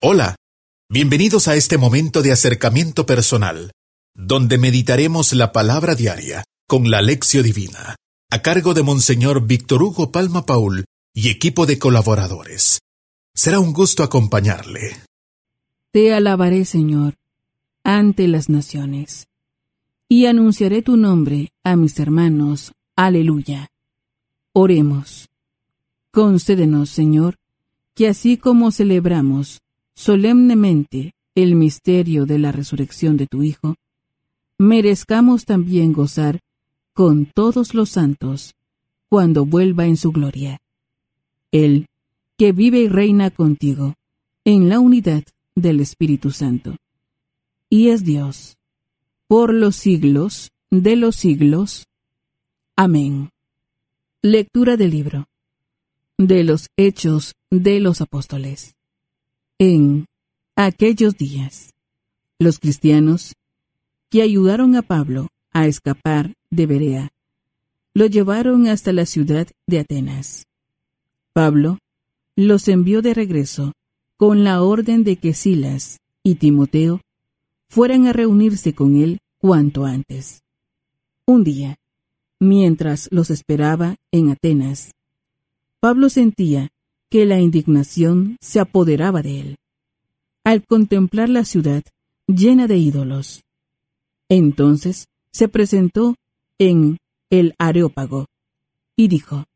Hola, bienvenidos a este momento de acercamiento personal, donde meditaremos la palabra diaria con la Lección Divina, a cargo de Monseñor Víctor Hugo Palma Paul y equipo de colaboradores. Será un gusto acompañarle. Te alabaré, Señor, ante las naciones, y anunciaré tu nombre a mis hermanos. Aleluya. Oremos. Concédenos, Señor, que así como celebramos solemnemente el misterio de la resurrección de tu Hijo, merezcamos también gozar con todos los santos cuando vuelva en su gloria. Él, que vive y reina contigo en la unidad del Espíritu Santo, y es Dios, por los siglos de los siglos. Amén. Lectura del libro de los Hechos de los Apóstoles. En aquellos días, los cristianos que ayudaron a Pablo a escapar de Berea, lo llevaron hasta la ciudad de Atenas. Pablo los envió de regreso con la orden de que Silas y Timoteo fueran a reunirse con él cuanto antes. Un día, mientras los esperaba en Atenas, Pablo sentía que la indignación se apoderaba de él, al contemplar la ciudad llena de ídolos. Entonces se presentó en el Areópago y dijo: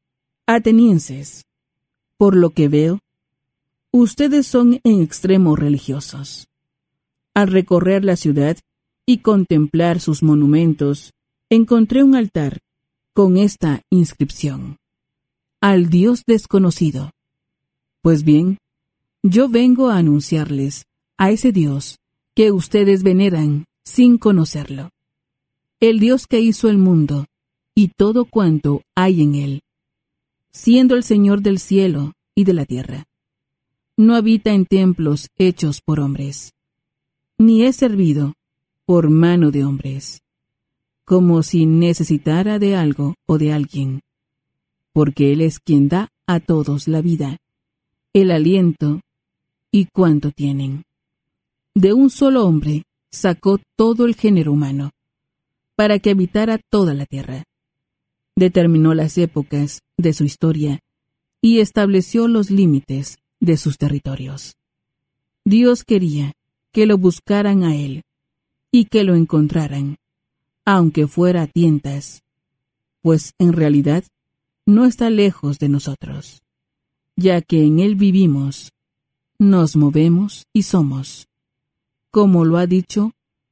Atenienses, por lo que veo, ustedes son en extremo religiosos. Al recorrer la ciudad y contemplar sus monumentos, encontré un altar con esta inscripción: Al Dios desconocido. Pues bien, yo vengo a anunciarles a ese Dios que ustedes veneran sin conocerlo, el Dios que hizo el mundo y todo cuanto hay en él, siendo el Señor del cielo y de la tierra. No habita en templos hechos por hombres, ni es servido por mano de hombres, como si necesitara de algo o de alguien, porque Él es quien da a todos la vida, el aliento y cuanto tienen. De un solo hombre sacó todo el género humano, para que habitara toda la tierra. Determinó las épocas de su historia y estableció los límites de sus territorios. Dios quería que lo buscaran a Él y que lo encontraran, aunque fuera a tientas, pues en realidad no está lejos de nosotros, ya que en Él vivimos, nos movemos y somos, como lo ha dicho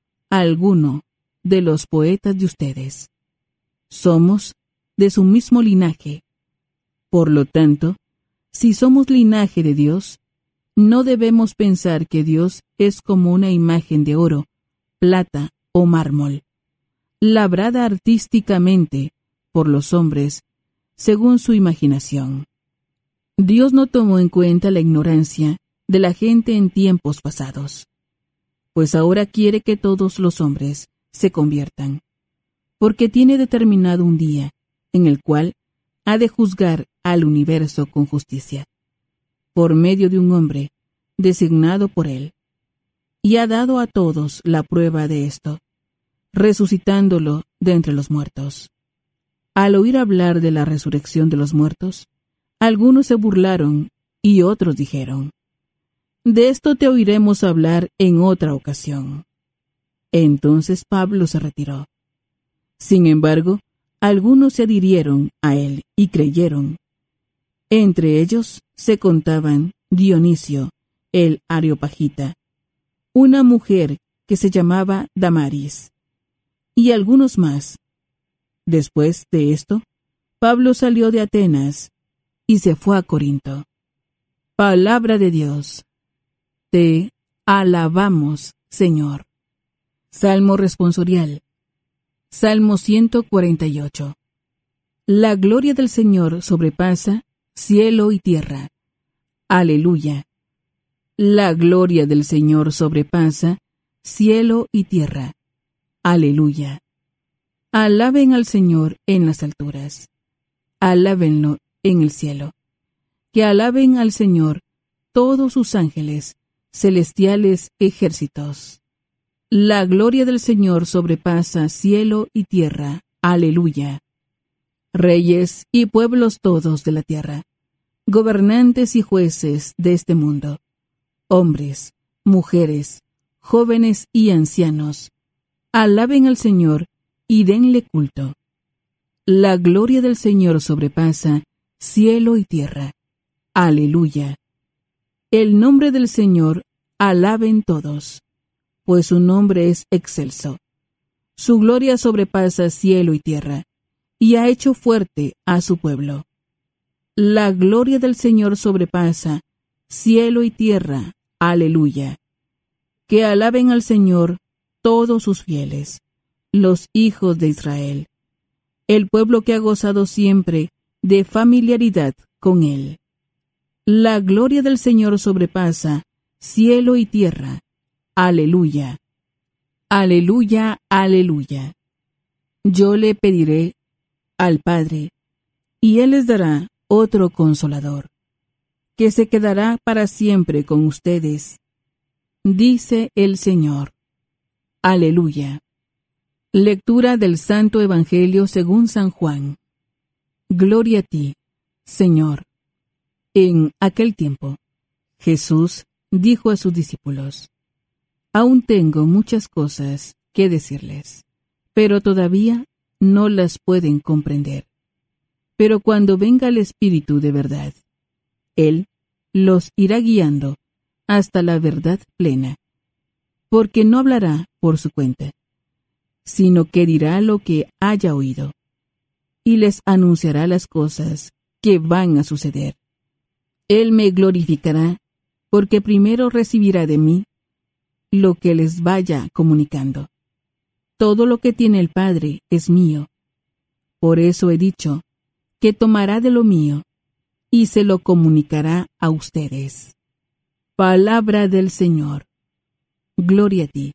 alguno de los poetas de ustedes. Somos de su mismo linaje. Por lo tanto, si somos linaje de Dios, no debemos pensar que Dios es como una imagen de oro, plata o mármol, labrada artísticamente por los hombres según su imaginación. Dios no tomó en cuenta la ignorancia de la gente en tiempos pasados, pues ahora quiere que todos los hombres se conviertan, porque tiene determinado un día en el cual ha de juzgar al universo con justicia, por medio de un hombre designado por Él, y ha dado a todos la prueba de esto, resucitándolo de entre los muertos. Al oír hablar de la resurrección de los muertos, algunos se burlaron y otros dijeron: De esto te oiremos hablar en otra ocasión. Entonces Pablo se retiró. Sin embargo, algunos se adhirieron a él y creyeron. Entre ellos se contaban Dionisio, el Areopagita, una mujer que se llamaba Damaris, y algunos más. Después de esto, Pablo salió de Atenas y se fue a Corinto. Palabra de Dios. Te alabamos, Señor. Salmo responsorial. Salmo 148. La gloria del Señor sobrepasa cielo y tierra. Aleluya. La gloria del Señor sobrepasa cielo y tierra. Aleluya. Alaben al Señor en las alturas. Alábenlo en el cielo. Que alaben al Señor todos sus ángeles celestiales ejércitos. La gloria del Señor sobrepasa cielo y tierra. Aleluya. Reyes y pueblos todos de la tierra, gobernantes y jueces de este mundo, hombres, mujeres, jóvenes y ancianos, alaben al Señor y denle culto. La gloria del Señor sobrepasa cielo y tierra. Aleluya. El nombre del Señor alaben todos, pues su nombre es excelso. Su gloria sobrepasa cielo y tierra, y ha hecho fuerte a su pueblo. La gloria del Señor sobrepasa cielo y tierra. Aleluya. Que alaben al Señor todos sus fieles, los hijos de Israel, el pueblo que ha gozado siempre de familiaridad con Él. La gloria del Señor sobrepasa cielo y tierra. Aleluya. Aleluya, aleluya. Yo le pediré al Padre, y Él les dará otro consolador, que se quedará para siempre con ustedes, dice el Señor. Aleluya. Lectura del Santo Evangelio según San Juan. Gloria a ti, Señor. En aquel tiempo, Jesús dijo a sus discípulos: Aún tengo muchas cosas que decirles, pero todavía no las pueden comprender. Pero cuando venga el Espíritu de verdad, Él los irá guiando hasta la verdad plena, porque no hablará por su cuenta, sino que dirá lo que haya oído, y les anunciará las cosas que van a suceder. Él me glorificará, porque primero recibirá de mí lo que les vaya comunicando. Todo lo que tiene el Padre es mío. Por eso he dicho que tomará de lo mío y se lo comunicará a ustedes. Palabra del Señor. Gloria a ti,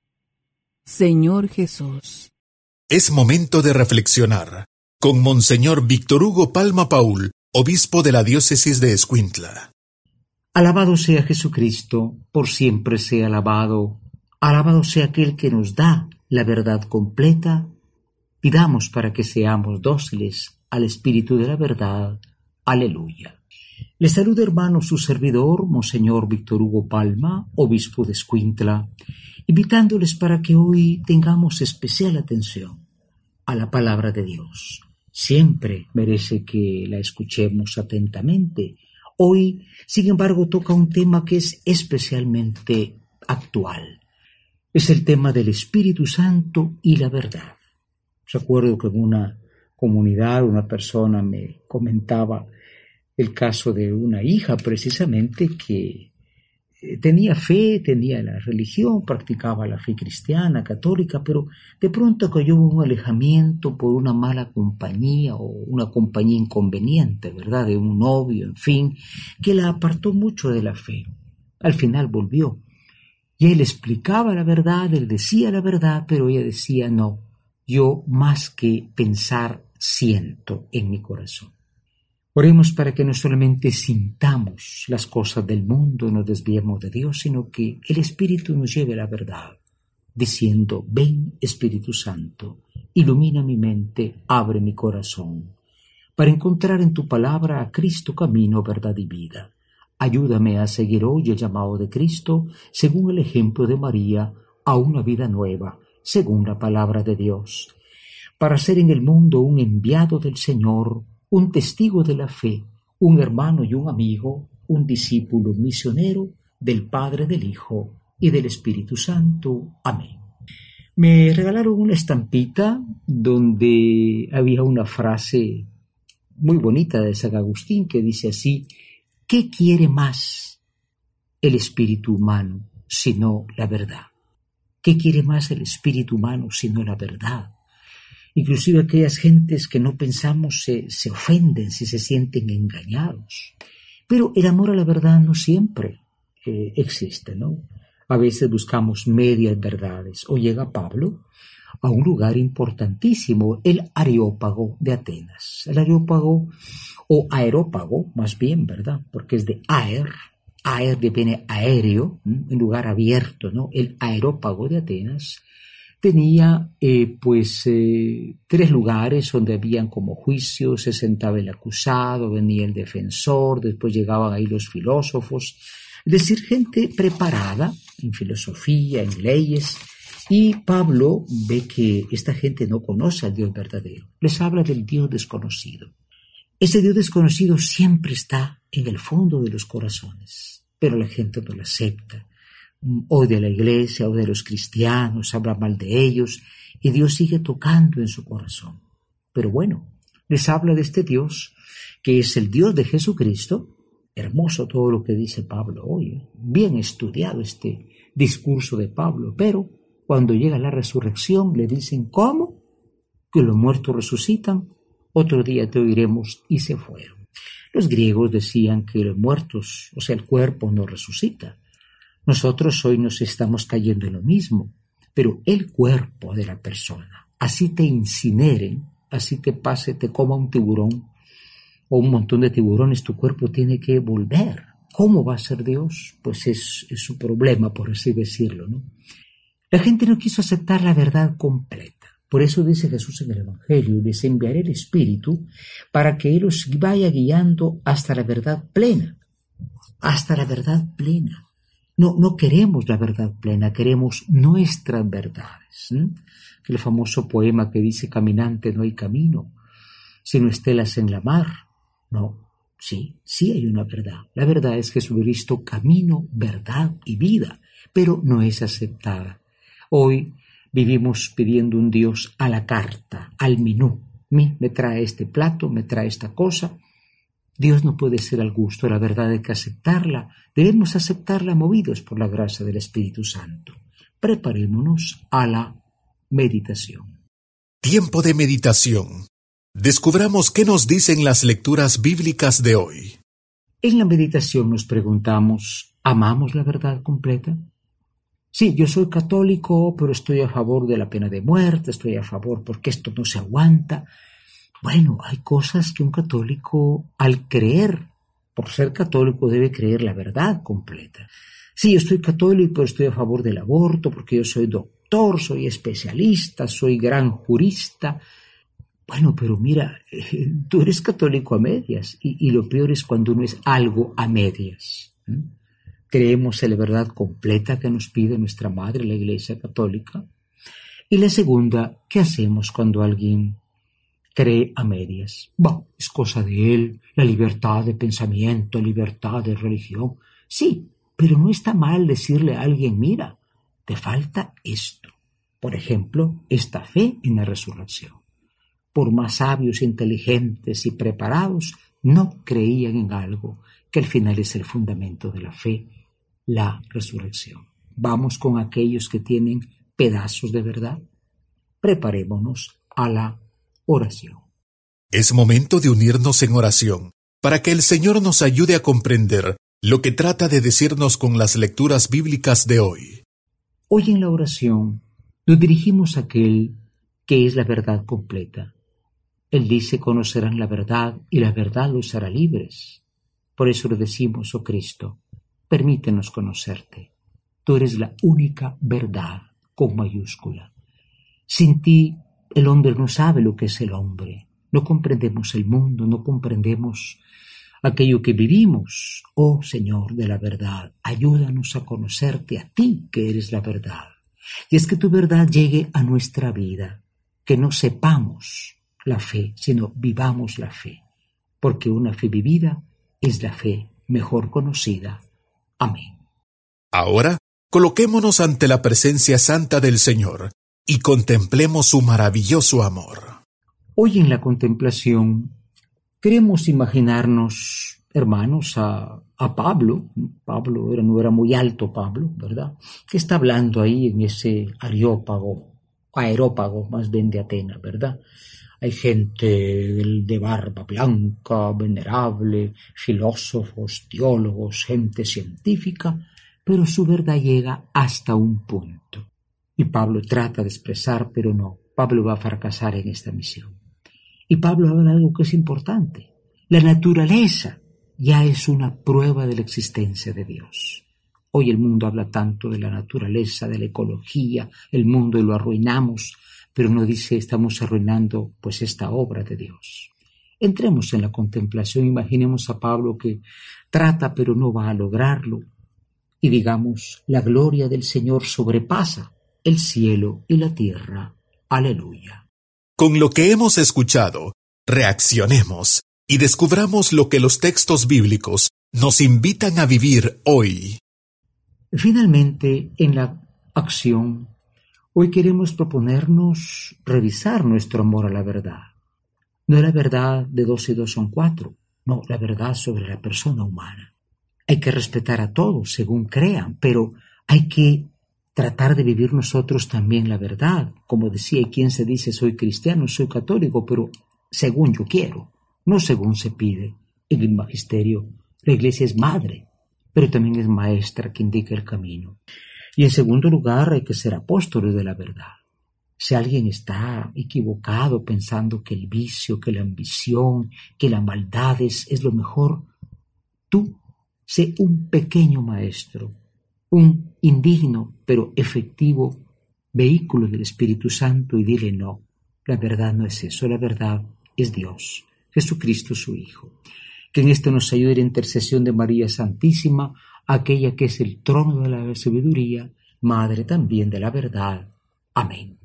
Señor Jesús. Es momento de reflexionar con Monseñor Víctor Hugo Palma Paul, obispo de la diócesis de Escuintla. Alabado sea Jesucristo, por siempre sea alabado. Alabado sea aquel que nos da la verdad completa. Pidamos para que seamos dóciles al Espíritu de la verdad. Aleluya. Les saluda, hermano, su servidor, Monseñor Víctor Hugo Palma, obispo de Escuintla, invitándoles para que hoy tengamos especial atención a la palabra de Dios. Siempre merece que la escuchemos atentamente. Hoy, sin embargo, toca un tema que es especialmente actual. Es el tema del Espíritu Santo y la verdad. Recuerdo que en una comunidad una persona me comentaba el caso de una hija precisamente que tenía fe, tenía la religión, practicaba la fe cristiana, católica, pero de pronto cayó en un alejamiento por una mala compañía o una compañía inconveniente, ¿verdad? De un novio, en fin, que la apartó mucho de la fe. Al final volvió. Y él explicaba la verdad, él decía la verdad, pero ella decía no, yo más que pensar siento en mi corazón. Oremos para que no solamente sintamos las cosas del mundo, nos desviemos de Dios, sino que el Espíritu nos lleve a la verdad, diciendo: ven Espíritu Santo, ilumina mi mente, abre mi corazón, para encontrar en tu palabra a Cristo camino, verdad y vida. Ayúdame a seguir hoy el llamado de Cristo, según el ejemplo de María, a una vida nueva, según la palabra de Dios, para ser en el mundo un enviado del Señor, un testigo de la fe, un hermano y un amigo, un discípulo misionero del Padre, del Hijo y del Espíritu Santo. Amén. Me regalaron una estampita donde había una frase muy bonita de San Agustín que dice así: ¿qué quiere más el espíritu humano sino la verdad? ¿Qué quiere más el espíritu humano sino la verdad? Inclusive aquellas gentes que no pensamos se ofenden si se sienten engañados. Pero el amor a la verdad no siempre existe, ¿no? A veces buscamos medias verdades. O llega Pablo a un lugar importantísimo, el Areópago de Atenas. El Areópago, o Aerópago, más bien, ¿verdad? Porque es de aer, aer viene aéreo, un lugar abierto, ¿no? El Areópago de Atenas tenía 3 lugares donde habían como juicios, se sentaba el acusado, venía el defensor, después llegaban ahí los filósofos, es decir, gente preparada en filosofía, en leyes. Y Pablo ve que esta gente no conoce al Dios verdadero, les habla del Dios desconocido. Ese Dios desconocido siempre está en el fondo de los corazones, pero la gente no lo acepta. Odia a la iglesia, odia a los cristianos, habla mal de ellos, y Dios sigue tocando en su corazón. Pero bueno, les habla de este Dios, que es el Dios de Jesucristo. Hermoso todo lo que dice Pablo hoy, bien estudiado este discurso de Pablo, pero cuando llega la resurrección le dicen, ¿cómo? Que los muertos resucitan, otro día te oiremos, y se fueron. Los griegos decían que los muertos, o sea, el cuerpo no resucita. Nosotros hoy nos estamos cayendo en lo mismo, pero el cuerpo de la persona, así te incineren, así te pase, te coma un tiburón o un montón de tiburones, tu cuerpo tiene que volver. ¿Cómo va a ser Dios? Pues es su problema, por así decirlo, ¿no? La gente no quiso aceptar la verdad completa. Por eso dice Jesús en el Evangelio, les enviaré el Espíritu para que Él os vaya guiando hasta la verdad plena. Hasta la verdad plena. No queremos la verdad plena, queremos nuestras verdades. El famoso poema que dice, caminante no hay camino, sino estelas en la mar. No, sí hay una verdad. La verdad es Jesucristo, camino, verdad y vida, pero no es aceptada. Hoy vivimos pidiendo un Dios a la carta, al menú. Me trae este plato, me trae esta cosa. Dios no puede ser al gusto, la verdad hay que aceptarla. Debemos aceptarla movidos por la gracia del Espíritu Santo. Preparémonos a la meditación. Tiempo de meditación. Descubramos qué nos dicen las lecturas bíblicas de hoy. En la meditación nos preguntamos, ¿amamos la verdad completa? Sí, yo soy católico, pero estoy a favor de la pena de muerte, estoy a favor porque esto no se aguanta. Bueno, hay cosas que un católico, al creer, por ser católico, debe creer la verdad completa. Sí, yo soy católico, pero estoy a favor del aborto porque yo soy doctor, soy especialista, soy gran jurista. Bueno, pero mira, tú eres católico a medias y lo peor es cuando uno es algo a medias. Creemos en la verdad completa que nos pide nuestra madre, la Iglesia Católica. Y la segunda, ¿qué hacemos cuando alguien cree a medias? Bueno, es cosa de él, la libertad de pensamiento, libertad de religión. Sí, pero no está mal decirle a alguien, mira, te falta esto. Por ejemplo, esta fe en la resurrección. Por más sabios, inteligentes y preparados, no creían en algo que al final es el fundamento de la fe, la resurrección. Vamos con aquellos que tienen pedazos de verdad. Preparémonos a la oración. Es momento de unirnos en oración para que el Señor nos ayude a comprender lo que trata de decirnos con las lecturas bíblicas de hoy. Hoy en la oración nos dirigimos a aquel que es la verdad completa. Él dice, conocerán la verdad y la verdad los hará libres. Por eso le decimos, oh Cristo, permítenos conocerte. Tú eres la única verdad, con mayúscula. Sin ti, el hombre no sabe lo que es el hombre. No comprendemos el mundo, no comprendemos aquello que vivimos. Oh Señor de la verdad, ayúdanos a conocerte a ti, que eres la verdad. Y es que tu verdad llegue a nuestra vida, que no sepamos la fe, sino vivamos la fe, porque una fe vivida es la fe mejor conocida. Amén. Ahora, coloquémonos ante la presencia santa del Señor y contemplemos su maravilloso amor. Hoy en la contemplación queremos imaginarnos, hermanos, a Pablo. Pablo no era muy alto, Pablo, ¿verdad? Que está hablando ahí en ese aerópago más bien de Atenas, ¿verdad? Hay gente de barba blanca, venerable, filósofos, teólogos, gente científica, pero su verdad llega hasta un punto. Y Pablo trata de expresar, pero no, Pablo va a fracasar en esta misión. Y Pablo habla de algo que es importante, la naturaleza ya es una prueba de la existencia de Dios. Hoy el mundo habla tanto de la naturaleza, de la ecología, el mundo, y lo arruinamos, pero no dice estamos arruinando pues esta obra de Dios. Entremos en la contemplación, imaginemos a Pablo que trata pero no va a lograrlo, y digamos, la gloria del Señor sobrepasa el cielo y la tierra. Aleluya. Con lo que hemos escuchado, reaccionemos y descubramos lo que los textos bíblicos nos invitan a vivir hoy. Finalmente, en la acción, hoy queremos proponernos revisar nuestro amor a la verdad. No la verdad de 2 y 2 son 4, no, la verdad sobre la persona humana. Hay que respetar a todos según crean, pero hay que tratar de vivir nosotros también la verdad. Como decía, hay quien se dice soy cristiano, soy católico, pero según yo quiero, no según se pide. En el magisterio, la Iglesia es madre, pero también es maestra que indica el camino. Y en segundo lugar, hay que ser apóstoles de la verdad. Si alguien está equivocado pensando que el vicio, que la ambición, que la maldad es lo mejor, tú sé un pequeño maestro, un indigno pero efectivo vehículo del Espíritu Santo, y dile no, la verdad no es eso, la verdad es Dios, Jesucristo su Hijo. Que en esto nos ayude la intercesión de María Santísima, aquella que es el trono de la sabiduría, madre también de la verdad. Amén.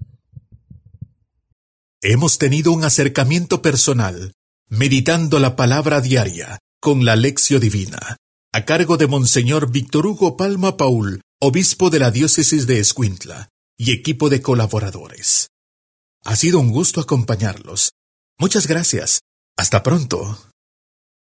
Hemos tenido un acercamiento personal, meditando la palabra diaria con la Lección Divina, a cargo de Monseñor Víctor Hugo Palma Paul, obispo de la diócesis de Escuintla, y equipo de colaboradores. Ha sido un gusto acompañarlos. Muchas gracias. Hasta pronto.